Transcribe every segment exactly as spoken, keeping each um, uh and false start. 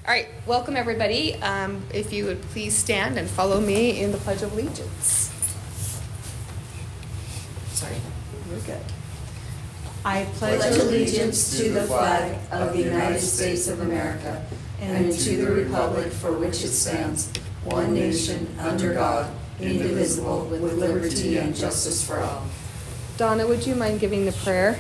All right, welcome everybody. Um, if you would please stand and follow me in the Pledge of Allegiance. Sorry, you're good. I pledge pledge allegiance to the flag of the United States of America and to the republic for which it stands, one nation, under God, indivisible, with liberty and justice for all. Donna, would you mind giving the prayer?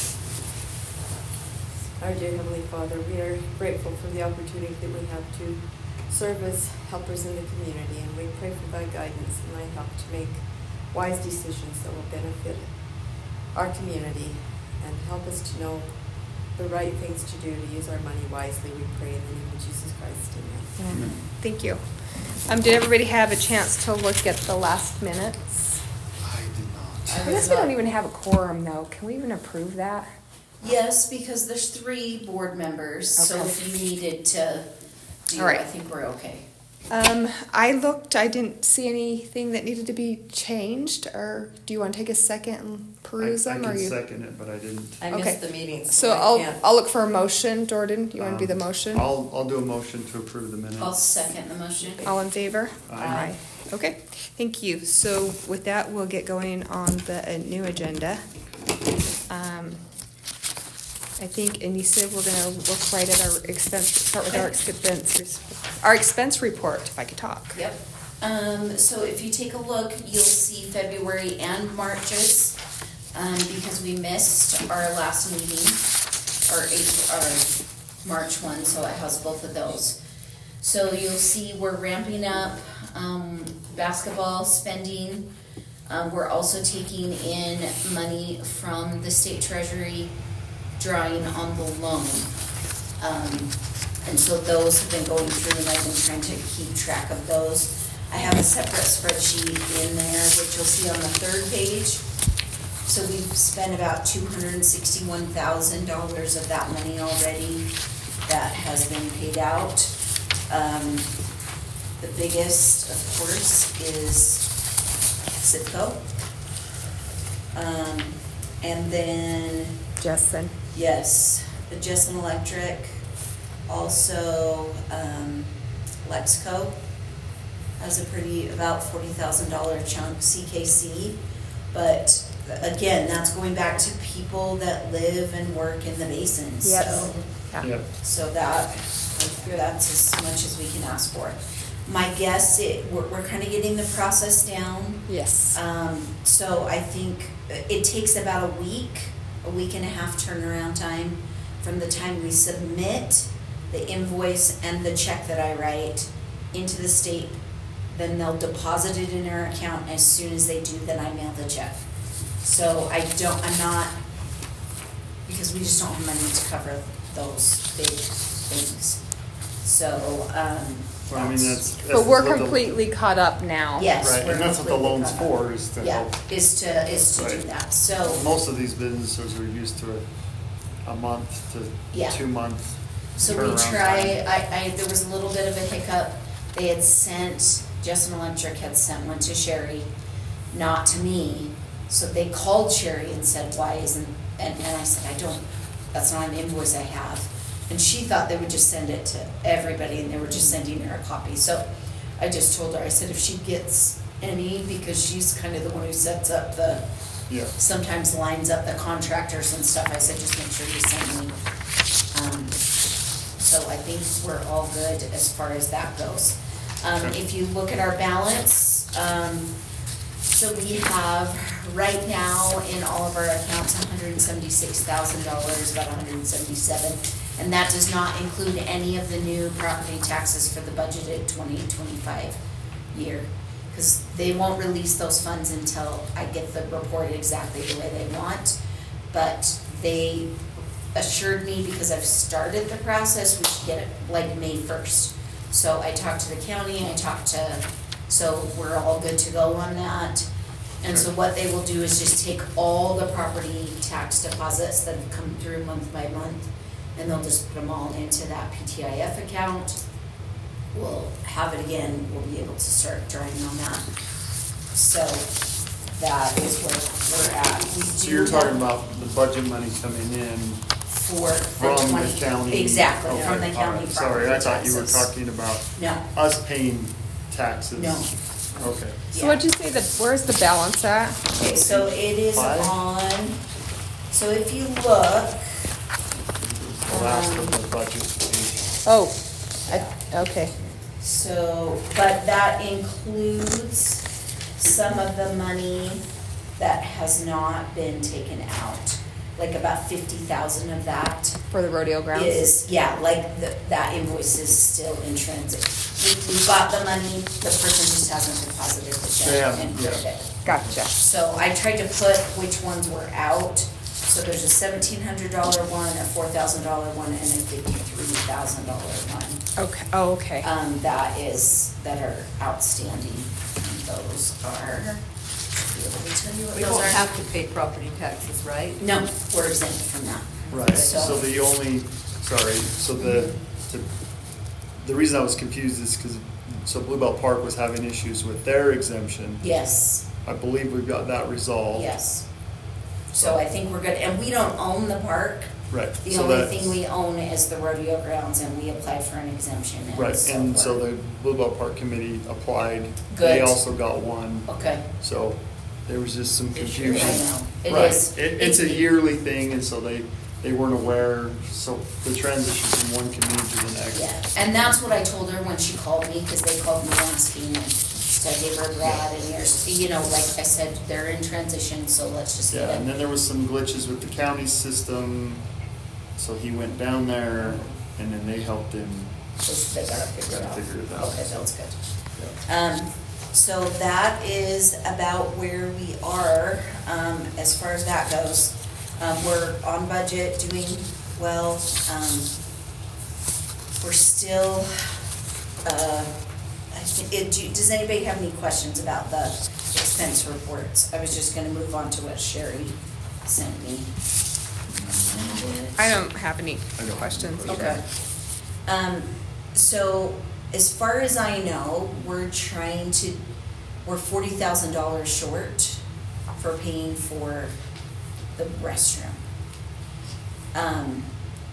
Our dear Heavenly Father, we are grateful for the opportunity that we have to serve as helpers in the community, and we pray for thy guidance and thy help to make wise decisions that will benefit our community and help us to know the right things to do to use our money wisely. We pray in the name of Jesus Christ. Amen. Amen. Thank you. Um, did everybody have a chance to look at the last minutes? I did not. I guess we don't even have a quorum, though. Can we even approve that? Yes, because there's three board members, so Okay. if you needed to do, All right. I think we're okay. Um, I looked, I didn't see anything that needed to be changed, or do you want to take a second and peruse I, I them? can or you? second it, but I didn't. I Okay. missed the meeting, so, So I I'll can't. I'll look for a motion. Jordan, you want to be the Um, motion? I'll I'll do a motion to approve the minutes. I'll second the motion. All in favor? Aye. Okay, thank you. So with that, we'll get going on the uh, new agenda. Um, I think Anissa, we're gonna look right at our expense, start with our expenses, our expense report, if I could talk. Yep. Um, so if you take a look, you'll see February and March's, um, because we missed our last meeting, our April, our March one, so it has both of those. So you'll see we're ramping up, um, basketball spending. Um, we're also taking in money from the state treasury, drawing on the loan. Um, and so those have been going through, and I've been trying to keep track of those. I have a separate spreadsheet in there, which you'll see on the third page. So we've spent about two hundred sixty-one thousand dollars of that money already that has been paid out. Um, the biggest, of course, is Citgo. Um, and then, Justin. yes, the Jessen Electric, also um, Lexco has a pretty, about forty thousand dollars chunk, C K C. But again, that's going back to people that live and work in the basin. Yes. So, Yeah. Yep. so that, that's as much as we can ask for. My guess, it, we're, we're kind of getting the process down. Yes. Um, so I think it takes about a week, a week and a half turnaround time from the time we submit the invoice and the check that I write into the state. Then they'll deposit it in our account. As soon as they do, then I mail the check. So I don't, I'm not, because we just don't have money to cover those big things. So, um. Well, I mean, that's. that's But we're what the- completely caught up now. Yes. Right, we're and that's what the completely loan's caught up. for, is to Yeah, help. is to, is to do Right. that, so. Most of these businesses are used to a, a month to Yeah. two months. So we turnaround try, time. I, I, there was a little bit of a hiccup. They had sent, Jessen Electric had sent one to Sherry, not to me. So they called Sherry and said, why isn't, and, and I said, I don't, that's not an invoice I have. And she thought they would just send it to everybody, and they were just sending her a copy. So I just told her, I said, if she gets any, because she's kind of the one who sets up the, Yeah. sometimes lines up the contractors and stuff, I said, just make sure you send me. Um, so I think we're all good as far as that goes. Um, Okay. if you look at our balance, um, so we have right now in all of our accounts, one hundred seventy-six thousand dollars, about one hundred seventy-seven. And that does not include any of the new property taxes for the budgeted twenty twenty-five year. Because they won't release those funds until I get the report exactly the way they want. But they assured me, because I've started the process, we should get it like May first. So I talked to the county, I talked to, so we're all good to go on that. And so what they will do is just take all the property tax deposits that have come through month by month, and they'll just put them all into that P T I F account. We'll have it again, we'll be able to start drawing on that. So that is where we're at. We So do you're talking have about the budget money coming in for the From the twenty. county? Exactly, Okay, from the all county right. property Sorry, I thought you were taxes. talking about No, us paying taxes. no. Okay. So what'd you say, the, where's the balance at? Okay, so it is Five? on, so if you look, The last Um, of the budget page. Oh, I- okay. so, but that includes some of the money that has not been taken out. Like about fifty thousand of that For the rodeo grounds? is, yeah, like the, that invoice is still in transit. We, we got the money, the person just hasn't deposited the check Yeah, and yeah. put it. Gotcha. So I tried to put which ones were out. So there's a seventeen hundred dollar one, a four thousand dollar one, and a fifty-three thousand dollar one. Okay, oh, okay. Um, that is, that are outstanding. And those are, be able to tell you what We those won't are. have to pay property taxes, right? No, we're exempt from that. Right, So- so the only, sorry, so the, the, the reason I was confused is because, so Bluebell Park was having issues with their exemption. Yes, I believe we've got that resolved. yes. So I think we're good, and we don't own the park. Right. The so only that's- thing we own is the rodeo grounds, and we applied for an exemption. and Right, and so we're- the Bluebell Park Committee applied. They Good. also got one, Okay, so there was just some I confusion. know, it Right. is. It, it's a yearly thing, and so they, they weren't aware, so the transition from one committee to the next. Yeah, and that's what I told her when she called me, because they called me asking, and so I gave her Brad and yours, you know, like I said, they're in transition, so let's just get Yeah, and it. then there was some glitches with the county system, so he went down there, and then they helped him. So they got it figured Gotta out. figure it out. Okay, that's good. Yeah. Um, so that is about where we are, um, as far as that goes. Um, we're on budget, doing well, um, we're still, uh, I thi- it, do- does anybody have any questions about the expense reports? I was just gonna move on to what Sherry sent me. I don't have any I don't. questions. Okay. Um, so as far as I know, we're trying to, we're forty thousand dollars short for paying for the restroom. Um,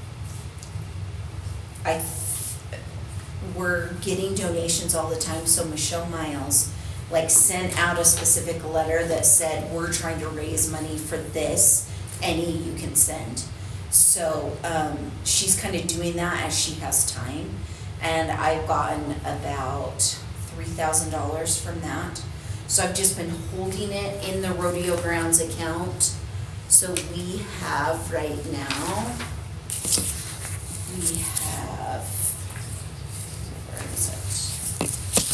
I, th- we're getting donations all the time, so Michelle Miles like sent out a specific letter that said, we're trying to raise money for this, any you can send. So, um, she's kind of doing that as she has time, and I've gotten about three thousand dollars from that. So I've just been holding it in the rodeo grounds account. So we have right now, we have, where is it?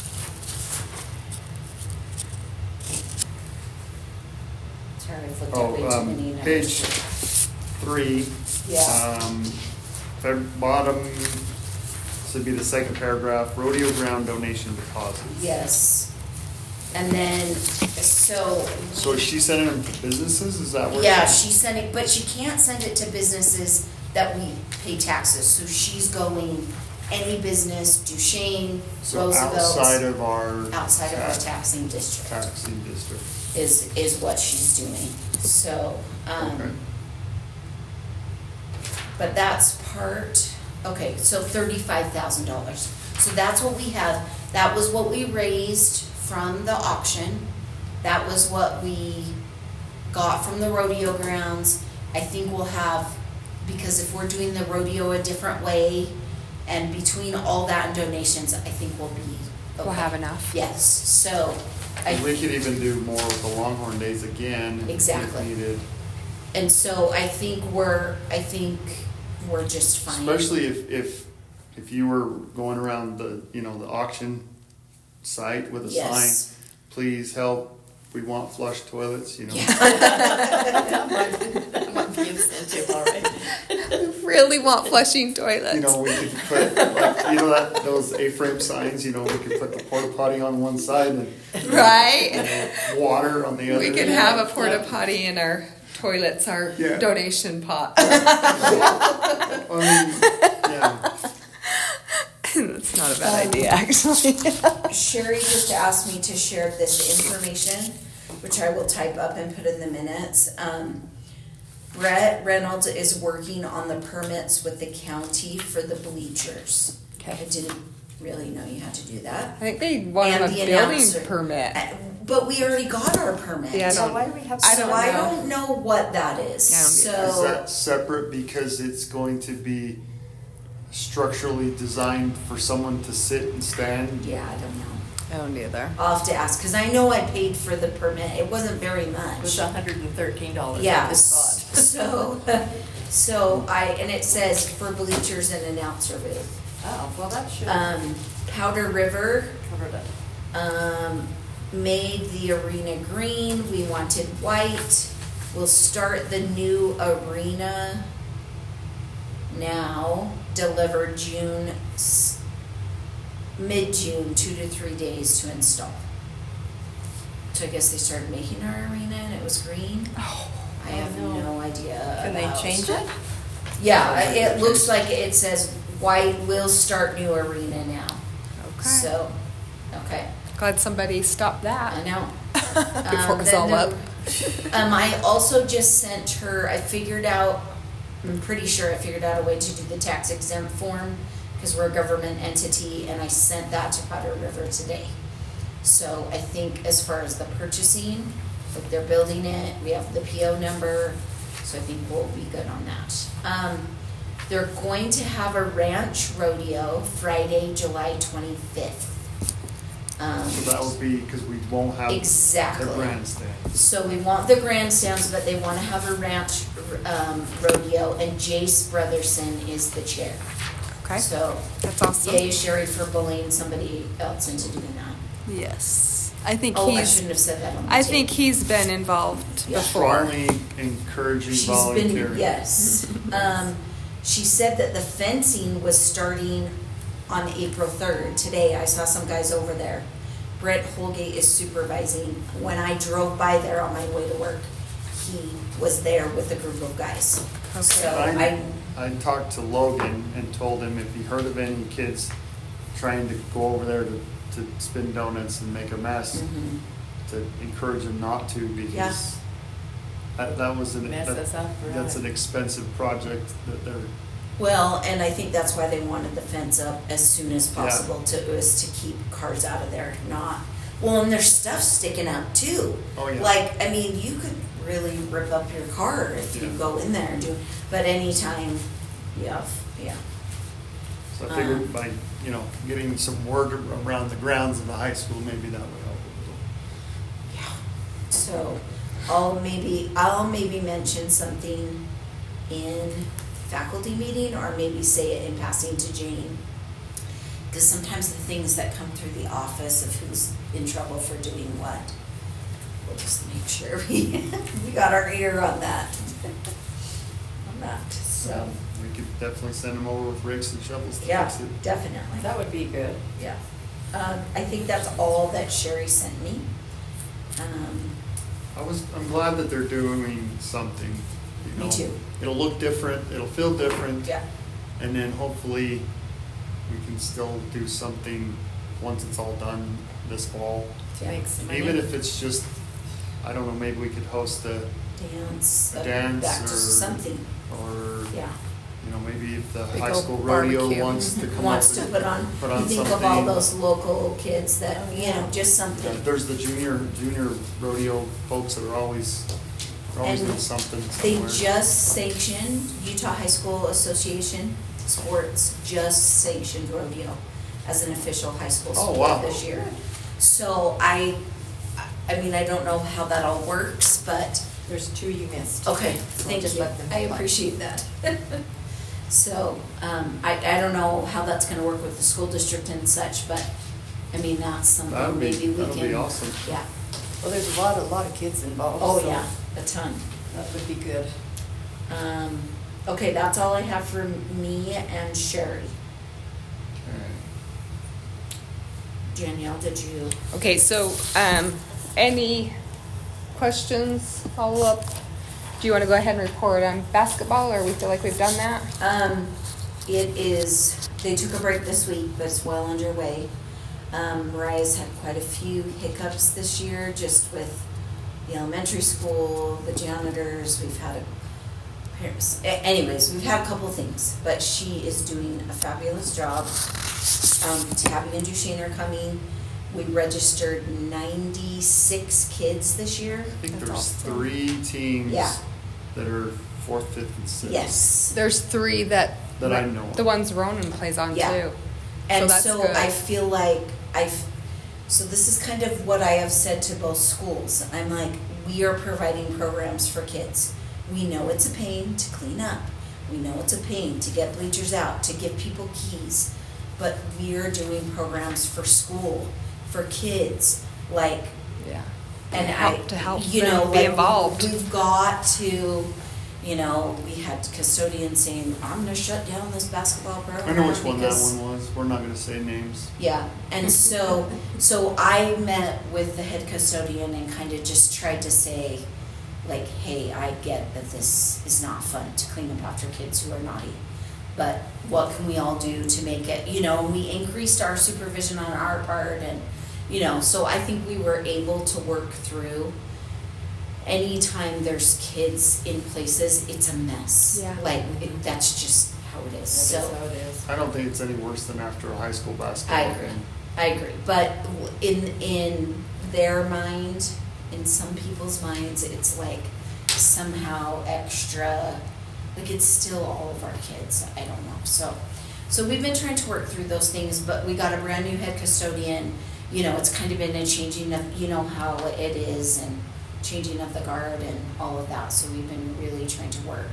Sorry, I've looked at way Oh, too um, many numbers. page three. Yeah. Um, Feb- bottom, this would be the second paragraph, rodeo ground donation deposit. Yes. And then, so. So is she sending them to businesses, is that where? Yeah, she's sending, but she can't send it to businesses that we pay taxes, so she's going any business, Duchesne, So outside Roosevelt, of our. outside of our tax- taxing district, Taxing district. is, is what she's doing, so, Okay. um, but that's part, okay, so thirty-five thousand dollars. So that's what we have, that was what we raised from the auction, that was what we got from the rodeo grounds. I think we'll have, because if we're doing the rodeo a different way, and between all that and donations, I think we'll be okay. We'll have enough. Yes, so, I. We could even do more with the Longhorn Days again. Exactly. If needed. And so I think we're, I think we're just fine. Especially if, if, if you were going around the, you know, the auction site with a sign, Yes. please help, we want flush toilets, you know. That might be- that might be incentive, all right. Really want flushing toilets. You know, we could put, like, you know, that, those A-frame signs, you know, we could put the porta potty on one side and, you Right? know, water on the other. We could have a porta potty in our toilets, our Yeah. donation pot. I mean, yeah. That's not a bad idea, actually. Sherry just asked me to share this information, which I will type up and put in the minutes. Um, Brett Reynolds is working on the permits with the county for the bleachers. Okay. I didn't really know you had to do that. I think they want And a the building announcer. permit. Uh, But we already got our permit. Yeah, I So don't- why do we have? I So don't I know. don't know what that is. Yeah, I don't Is So, that separate because it's going to be structurally designed for someone to sit and stand? yeah, I don't know. I don't either. I'll have to ask, cause I know I paid for the permit. It wasn't very It was much. hundred and thirteen dollars Yeah, at this spot. so, so I, and it says for bleachers and announcer booth. Oh, well, that should Um, Powder River, cover that. um, made the arena green, we wanted white. We'll start the new arena now, deliver June, s- mid-June, two to three days to install. So I guess they started making our arena and it was green. Oh, I have no. no idea. Can they about- change it? Yeah, it looks like it says white will start new arena now. okay. So, okay. Glad somebody stopped I that know. before Um, it was then all there- up. Um, I also just sent her, I figured out, I'm pretty sure I figured out a way to do the tax exempt form, because we're a government entity, and I sent that to Powder River today. So I think as far as the purchasing, like they're building it, we have the P O number, so I think we'll be good on that. Um, they're going to have a ranch rodeo Friday, July twenty-fifth. Um, So that would be, because we won't have Exactly. the grandstand. So we want the grandstands, but they wanna have a ranch, um, rodeo, and Jace Brotherson is the chair. Okay, So, that's awesome. yay Sherry for bullying somebody else into doing that. Yes, I think Oh, I he's. shouldn't have said that on the I tape. think he's been involved Yeah. before. Strongly encouraging She's volunteering. been, yes. Um, she said that the fencing was starting on April third. Today, I saw some guys over there. Brett Holgate is supervising. When I drove by there on my way to work, he was there with a group of guys. So I, I, I talked to Logan and told him if he heard of any kids trying to go over there to, to spin donuts and make a mess, Mhm. to encourage him not to, because that, that was an, Mess that- us up, that's right. an expensive project that they're, Well, and I think that's why they wanted the fence up as soon as possible to, was to keep cars out of there, not, well, and there's stuff sticking up too. oh yeah. Like, I mean, you could really rip up your car if you Yeah. go in there and do, but anytime, yeah, yeah. So I figured um, by, you know, getting some word around the grounds of the high school, maybe that would help a little. So, I'll maybe, I'll maybe mention something in faculty meeting, or maybe say it in passing to Jane. Because sometimes the things that come through the office of who's in trouble for doing what, we'll just make sure we, we got our ear on that. On that, so, We could definitely send them over with rakes and shovels to yeah, fix it. definitely. That would be good. Yeah. Um, I think that's all that Sherry sent me. Um, I was, I'm glad that they're doing something, you Me know. too. It'll look different, it'll feel different. yeah, And then hopefully we can still do something once it's all done this fall. yeah. Make some money. Even if it's just, I don't know, maybe we could host a, Dance, a uh, dance back to or, something, or, yeah. you know, maybe if the Big high old school rodeo barbecue. wants to come up Wants to and put on, put you on think of all something. those local kids that, you know, just Yeah, something. There's the junior, junior rodeo folks that are always, they're always And doing something They somewhere. just sanctioned, Utah High School Association Sports just sanctioned rodeo as an official high school Oh, sport wow. this year. So I, I mean, I don't know how that all works, but There's two you missed. okay, So thank just you. let them I know. appreciate that. So, um, I, I don't know how that's gonna work with the school district and such, but, I mean, that's That'd something be, maybe we can. that'll be awesome. Yeah, Well, there's a lot, a lot of kids involved. oh, so yeah, a ton. That would be good. Um, okay, that's all I have for me and Sherry. Danielle, did you? Okay, so, um, any questions, follow-up? Do you want to go ahead and report on basketball, or we feel like we've done that? Um, it is, they took a break this week, but it's well underway. Um, Mariah's had quite a few hiccups this year, just with the elementary school, the janitors, we've had a parents, a- anyways, we've had a couple things, but she is doing a fabulous job. Um, Tabby and Duchesne are coming. We registered ninety-six kids this year. I think That's there's awesome. three teams Yeah. that are fourth, fifth, and sixth. Yes. There's three that. That I know of. The ones Ronan plays on Yeah. too. And that's so good. I feel like I've, so this is kind of what I have said to both schools. I'm like, we are providing programs for kids. We know it's a pain to clean up. We know it's a pain to get bleachers out, to give people keys. But we are doing programs for school, for kids, like, Yeah. and To I, help- to help you them know, be like, involved. We've got to, you know, we had custodians saying, I'm gonna shut down this basketball program. I know which one that because-" one was. We're not gonna say names. Yeah, and so, so I met with the head custodian and kind of just tried to say, like, hey, I get that this is not fun to clean up after kids who are naughty. But what can we all do to make it, you know, we increased our supervision on our part and, you know, so I think we were able to work through. Anytime there's kids in places, it's a mess. Yeah. Like, it, that's just how it is, so. That is how it is. I don't think it's any worse than after a high school basketball I game. agree, I agree, but in, in their mind, in some people's minds, it's like somehow extra, like it's still all of our kids, I don't know, so. So we've been trying to work through those things, but we got a brand new head custodian, you know, it's kind of been a changing of, you know how it is, and changing of the guard and all of that, so we've been really trying to work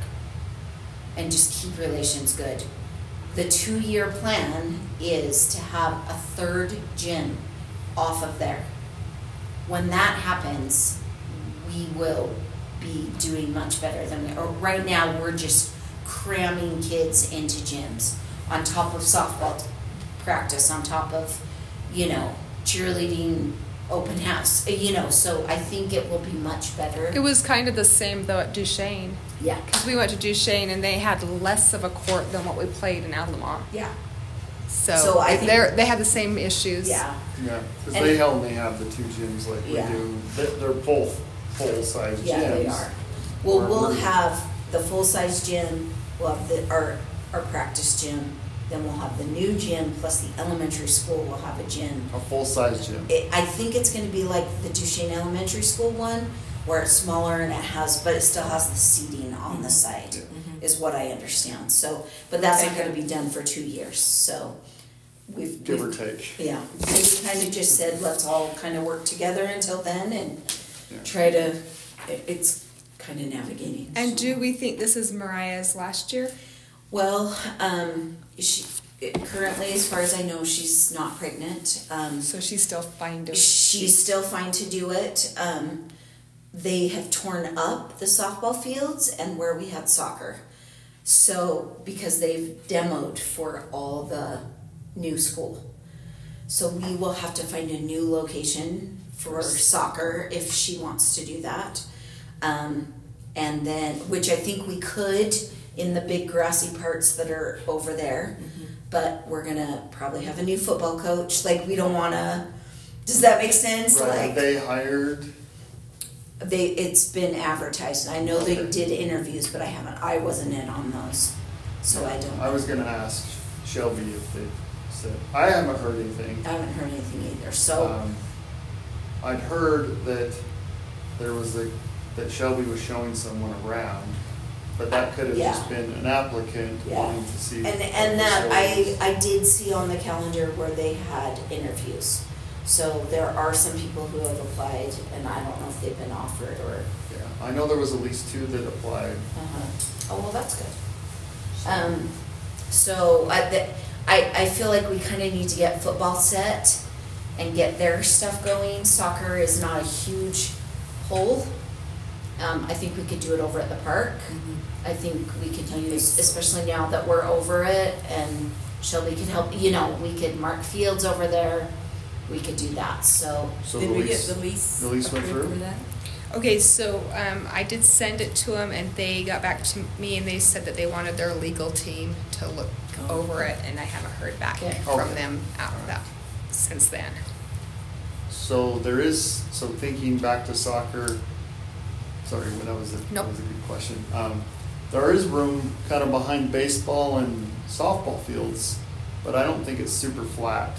and just keep relations good. The two-year plan is to have a third gym off of there. When that happens, we will be doing much better than we, or right now, we're just cramming kids into gyms on top of softball practice, on top of, you know, cheerleading, open house, you know, so I think it will be much better. It was kind of the same though at Duchesne. Yeah. Because we went to Duchesne and they had less of a court than what we played in Altamont. Yeah. So, So I think- they're, they had the same issues. Yeah. Yeah, because And- they only have the two gyms like we Yeah. do. They- They're both full-size gyms. Yeah, they are. Well, Or we'll we're- have the full-size gym, we'll have the, our, our practice gym, then we'll have the new gym, plus the elementary school will have a gym. A full-size gym. It, I think it's gonna be like the Duchesne Elementary School one, where it's smaller and it has, but it still has the seating on the side, Yeah. is what I understand, so, but that's not Okay. gonna be done for two years, so we've. Give or we've- take. Yeah, so we kind of just said, let's all kind of work together until then and Yeah. try to, it- it's kind of navigating. And so. do we think this is Mariah's last year? Well, um, she, it- currently, as far as I know, she's not pregnant. Um, So she's still fine to. she's still fine to do it. Um, they have torn up the softball fields and where we had soccer. So, because they've demoed for all the new school. So we will have to find a new location for soccer if she wants to do that. Um, and then, which I think we could in the big grassy parts that are over there. But we're gonna probably have a new football coach, like we don't wanna, does that make sense? Right, have Like, they hired, they, it's been advertised, I know they Okay. did interviews, but I haven't, I wasn't in on those, so I don't. I was gonna ask Shelby if they said, I haven't heard anything. I haven't heard anything either, so, Um, I'd heard that there was a, that Shelby was showing someone around, but that could have just Yeah. been an applicant Yeah. wanting to see. and, what and that, I, facilities. I did see on the calendar where they had interviews. So there are some people who have applied, and I don't know if they've been offered or, Yeah, I know there was at least two that applied. uh-huh, oh, well, that's good. Um, so I, that, I, I feel like we kind of need to get football set and get their stuff going. Soccer is not a huge hole. Um, I think we could do it over at the park. I think we could use, especially now that we're over it and Shelby could help, you know, we could mark fields over there. We could do that, so. So Did the we get lease, the lease the lease went approved through? for that? Okay, so um, I did send it to them, and they got back to me, and they said that they wanted their legal team to look Oh. over it, and I haven't heard back Okay. from Okay. them after that since then. So there is, so thinking back to soccer, sorry, well, that was a, that Nope. was a good question. Um, there is room kind of behind baseball and softball fields, but I don't think it's super flat.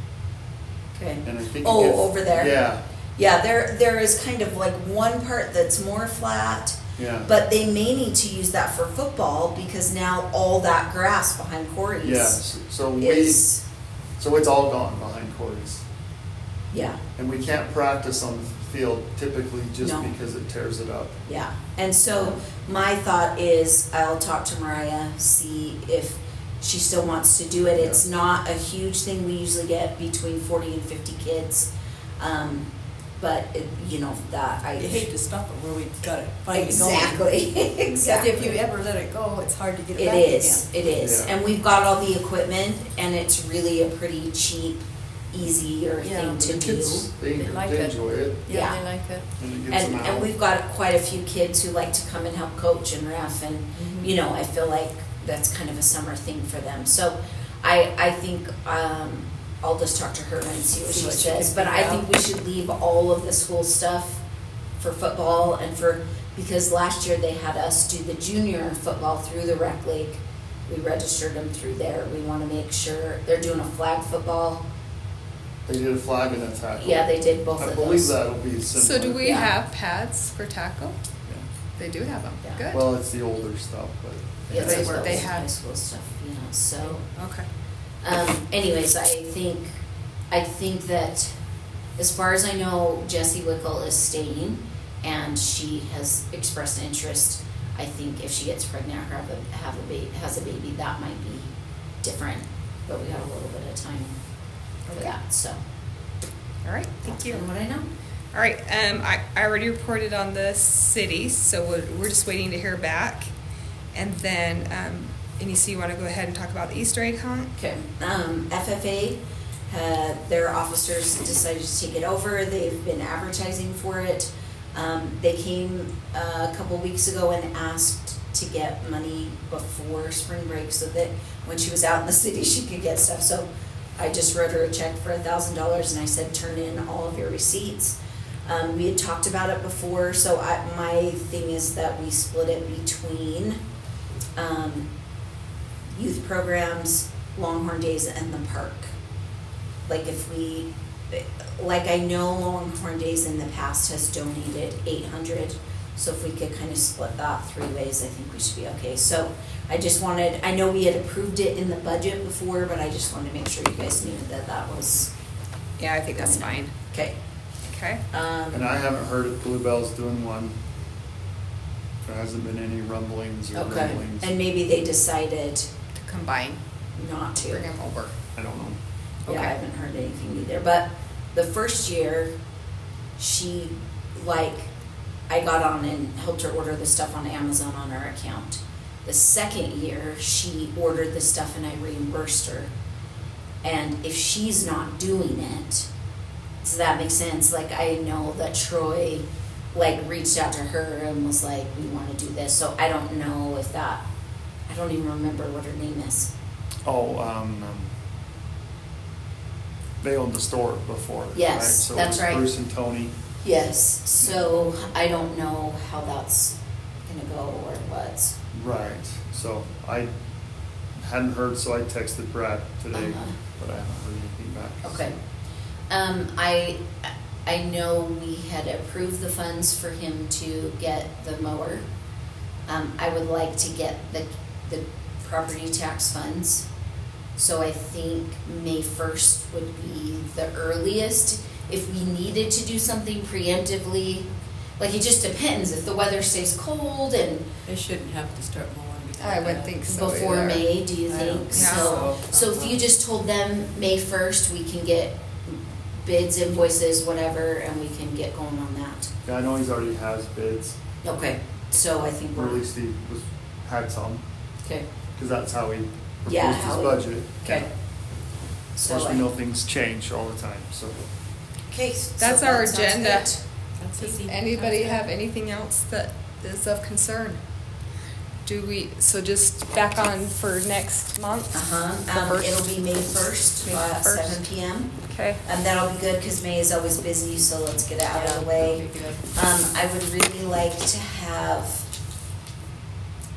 Okay. And I think. it Oh, gets- over there? Yeah, Yeah, there, there is kind of like one part that's more flat, yeah. but they may need to use that for football because now all that grass behind Corey's Yeah, so so we, is, so it's all gone behind Corey's. yeah, And we can't practice on the field typically just No. because it tears it up. yeah. And so my thought is I'll talk to Mariah, see if she still wants to do it. It's not a huge thing. We usually get between forty and fifty kids. Um, but it, you know, that I. You hate to stop it where we got it finally going. Exactly, Except exactly. if you ever let it go, it's hard to get it It back is, again. it is. Yeah. And we've got all the equipment and it's really a pretty cheap, easier Yeah, thing to The do. kids, they, They like they it. enjoy it, Yeah, Yeah. I like it. and it gets And, them out. and we've got quite a few kids who like to come and help coach and ref and, Mhm. you know, I feel like that's kind of a summer thing for them. So I, I think, um, I'll just talk to her and see what See she what she says. can But I figure think out. we should leave all of the school stuff for football and for, because last year they had us do the junior football through the rec league. We registered them through there. We wanna make sure, they're doing a flag football. They did a flag and a tackle. Yeah, they did both I of believe those. that'll be similar. So do we Yeah. have pads for tackle? Yeah. They do have them, Yeah. good. Well, it's the older stuff, but. Yeah, They it's were- like they those had- high school stuff, you know, so. Okay. Um, anyways, I think, I think that as far as I know, Jessie Wickle is staying and she has expressed interest. I think if she gets pregnant or have a, have a baby, has a baby, that might be different, but we got a little bit of time for Okay. that, so. All right, thank That's you. kind of what I know. All right, um, I, I already reported on the city, so we're, we're just waiting to hear back. And then, um, Anissa, you wanna go ahead and talk about the Easter egg hunt? Okay, um, F F A, uh, their officers decided to take it over, they've been advertising for it. Um, they came uh, a couple weeks ago and asked to get money before spring break so that when she was out in the city, she could get stuff, so I just wrote her a check for a thousand dollars and I said, turn in all of your receipts. Um, we had talked about it before, so I, my thing is that we split it between, um, youth programs, Longhorn Days, and the park. Like if we, like I know Longhorn Days in the past has donated eight hundred, so if we could kind of split that three ways, I think we should be okay. So I just wanted, I know we had approved it in the budget before, but I just wanted to make sure you guys knew that that was, Yeah, I think that's fine. okay. Okay. Um, And I haven't heard if Bluebell's doing one. There hasn't been any rumblings or okay, rumblings. and maybe they decided To combine, not to. bring them over. I don't know. Yeah, I Okay. haven't heard anything either, but the first year, she, like, I got on and helped her order the stuff on Amazon on her account. The second year, she ordered the stuff and I reimbursed her. And if she's not doing it, does that make sense? Like, I know that Troy, like, reached out to her and was like, we wanna do this, so I don't know if that, I don't even remember what her name is. Oh, um, um, they owned the store before, right? Yes, So it that's was right. Bruce and Tony. Yes, so I don't know how that's gonna go or what. Right, so I hadn't heard, so I texted Brad today, Uh-huh. but I haven't heard anything back. Okay. Um, I, I know we had approved the funds for him to get the mower. Um, I would like to get the, the property tax funds. So I think May first would be the earliest. If we needed to do something preemptively, like it just depends, if the weather stays cold and They shouldn't have to start mowing before I would that. think so. before either. May, do you I think? don't So, think so if you just told them May first, we can get bids, invoices, whatever, and we can get going on that. Yeah, I know he's already has bids, Okay, so I think or at we're, least he was, had some, okay, because that's how he Yeah, proposed his how he- budget. okay. Of So course, we I- know things change all the time, so. Okay, so That's our that sounds agenda. good. That's Does easy. anybody That's have good. anything else that is of concern? Do we, so just back on for next month? Uh-huh, The um, first? it'll be May first, May uh, first. seven P M. Okay, And that'll be good, cause May is always busy, so let's get it out of the Yeah, way. that'd be good. Um, I would really like to have, um,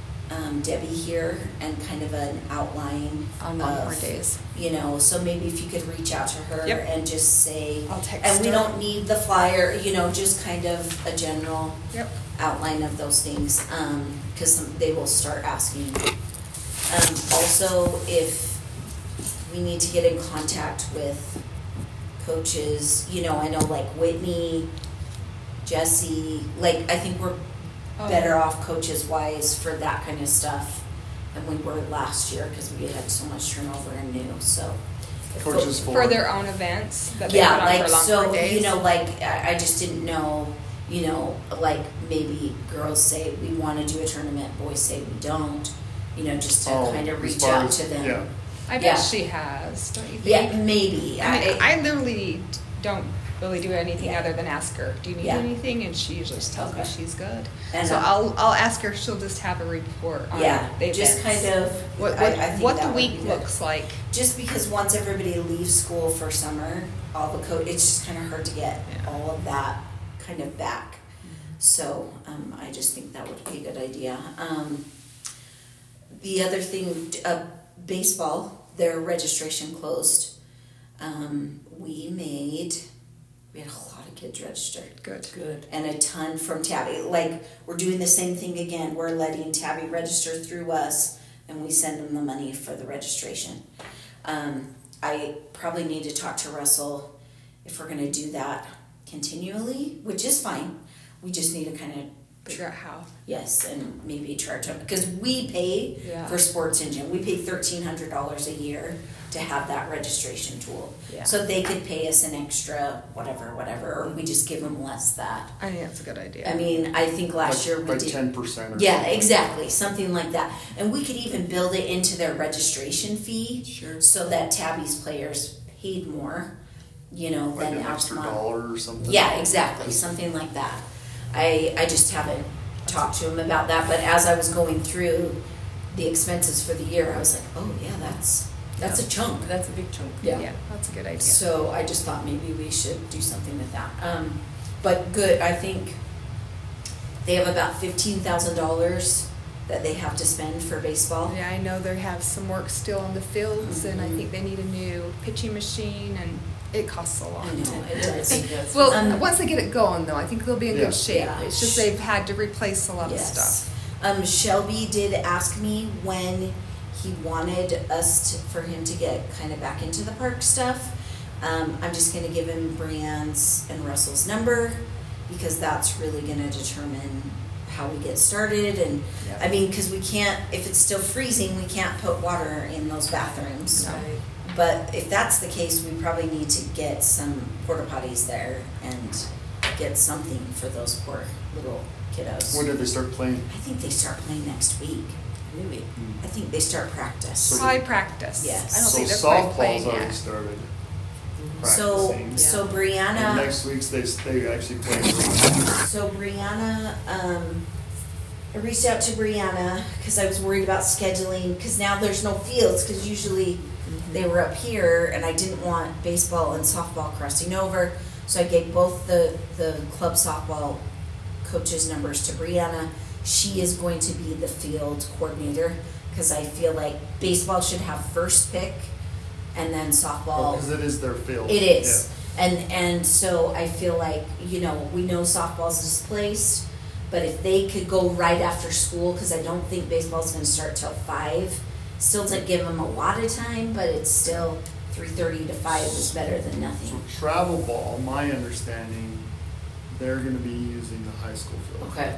um, Debbie here and kind of an outline On Longhorn of, days. you know, so maybe if you could reach out to her Yep. and just say, I'll text and we her. don't need the flyer, you know, just kind of a general Yep. outline of those things, um, cause they will start asking. Um, also, if we need to get in contact with coaches, you know, I know like Whitney, Jesse, like, I think we're Oh. better off coaches wise for that kind of stuff than we were last year, cause we had so much turnover and new, so. if co- Coaches for. For their own events that they Yeah, put on like, for Longhorn so, days. you know, like, I, I just didn't know, you know, like, maybe girls say we wanna do a tournament, boys say we don't, you know, just to Oh, kind of as reach far out as- to them. Yeah, I bet yeah. she has, don't you think? Yeah, maybe, I mean, I, I literally don't really do anything Yeah. other than ask her, do you need Yeah. anything? And she usually just tells me Okay. she's good. And, So uh, I'll, I'll ask her, she'll just have a report on yeah, the just events. kind of, What, I, what, I think what that the would week be good. looks like. Just because once everybody leaves school for summer, all the co, it's just kind of hard to get Yeah. all of that kind of back. So, um, I just think that would be a good idea. Um, the other thing, uh, baseball, their registration closed. Um, we made, we had a lot of kids registered. Good. Good. And a ton from Tabby. Like, we're doing the same thing again. We're letting Tabby register through us, and we send them the money for the registration. Um, I probably need to talk to Russell if we're gonna do that continually, which is fine. We just need to kind of, Figure out how. yes, and maybe charge them, because we pay Yeah. for Sports Engine. We pay thirteen hundred dollars a year to have that registration tool. Yeah. So they could pay us an extra whatever, whatever, or we just give them less that. I think that's a good idea. I mean, I think last year we like did. ten percent or Yeah, something. exactly, something like that. And we could even build it into their registration fee. Sure. So that Tabby's players paid more, you know, Like than an extra Altamont. dollar or something. Yeah, exactly, something like that. I, I just haven't talked to him about that, but as I was going through the expenses for the year, I was like, oh yeah, that's, that's a chunk. That's a big chunk. Yeah, that's a good idea. So I just thought maybe we should do something with that. Um, but good, I think they have about fifteen thousand dollars that they have to spend for baseball. Yeah, I know they have some work still on the fields, and I Mhm. think they need a new pitching machine, and it costs a lot. I know, it does. Yes. Well, Um, once they get it going, though, I think they'll be in Yeah. good shape. Yeah. It's just they've had to replace a lot of Yes. stuff. Um, Shelby did ask me when he wanted us to, for him to get kind of back into the park stuff. Um, I'm just gonna give him Brianne's and Russell's number, because that's really gonna determine how we get started. And Yeah. I mean, cause we can't, if it's still freezing, we can't put water in those bathrooms. No. Right. But if that's the case, we probably need to get some porta potties there and get something for those poor little kiddos. When did they start playing? I think they start playing next week. Really? I think they start practice. So- Probably practice. Yes. I don't So think they're quite playing softball's already yet. started So, practicing. so And Brianna, next week's they, they actually play. so Brianna, um, I reached out to Brianna because I was worried about scheduling, because now there's no fields, because usually they were up here, and I didn't want baseball and softball crossing over. So I gave both the, the club softball coaches' numbers to Brianna. She is going to be the field coordinator, because I feel like baseball should have first pick, and then softball. Because it is their field. It is. And and so I feel like, you know, we know softball's displaced, but if they could go right after school, because I don't think baseball's going to start till five, still to give them a lot of time, but it's still three thirty to five is better than Yeah. nothing. So travel ball, my understanding, they're gonna be using the high school field. Okay,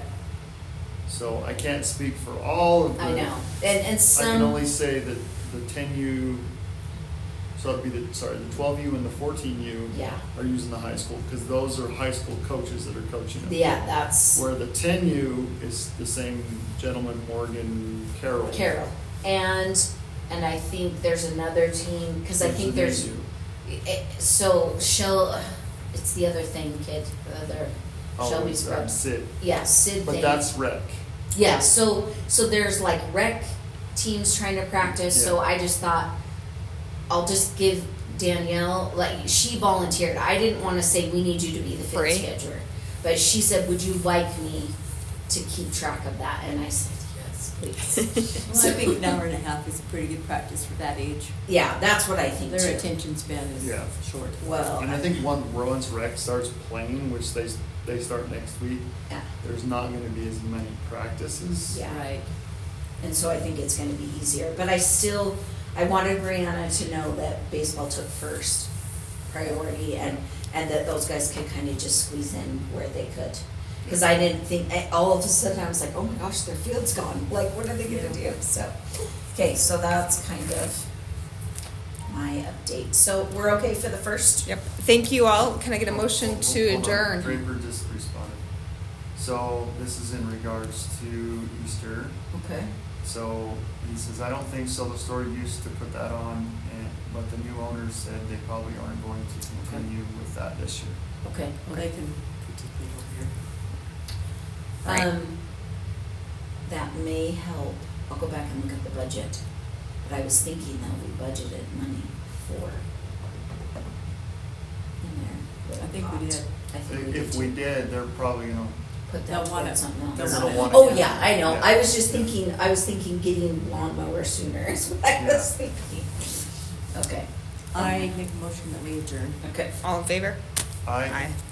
So I can't speak for all of the. I know. And and I can some, only say that the ten U, so it'd be the, sorry, the twelve U and the fourteen U yeah, are using the high school, because those are high school coaches that are coaching them. yeah, that's Where the ten U is the same gentleman, Morgan Carroll. Carol. And and I think there's another team, because I Who's think the there's, U. it, so Shel, it's the other thing, kid, the other, Oh, Shelby's it's, um, rep. Sid, Yeah, Sid but thing. that's rec. Yeah, so so there's like rec teams trying to practice, so Yeah. I just thought I'll just give Danielle, like, she volunteered. I didn't want to say we need you to be the Free. field scheduler, but she said, would you like me to keep track of that? And I said yes. please. Well, I think an hour and a half is a pretty good practice for that age. Yeah, that's what I think Their too. attention span is Yeah. short. Well, And I think one, once rec starts playing, which they, they start next week, yeah, there's not gonna be as many practices. Yeah. Right. and so I think it's gonna be easier, but I still, I wanted Brianna to know that baseball took first priority and, and that those guys could kind of just squeeze in where they could. Cause I didn't think, I- all of a sudden I was like, oh my gosh, their field's gone, like, what are they gonna do, so. Okay, so that's kind of my update, so we're okay for the first? Yep. Thank you all. Can I get a motion Hold- to hold on. adjourn? Draper just responded. So this is in regards to Easter. Okay. So he says, I don't think Silver Story used to put that on, and, but the new owners said they probably aren't going to continue with that this year. Okay. Well, they can particularly over here. Right. Um, that may help, I'll go back and look at the budget, but I was thinking that we budgeted money for in there. I think we did. I think we did If we too. did, they're probably gonna, Put They'll that want towards it. something else. They're They're gonna want want it. Oh, yeah, I know, Yeah. I was just Yeah. thinking, I was thinking getting lawnmower sooner is what I Yeah. was thinking. Okay. I make a motion that we adjourn. Okay. All in favor? I. Aye.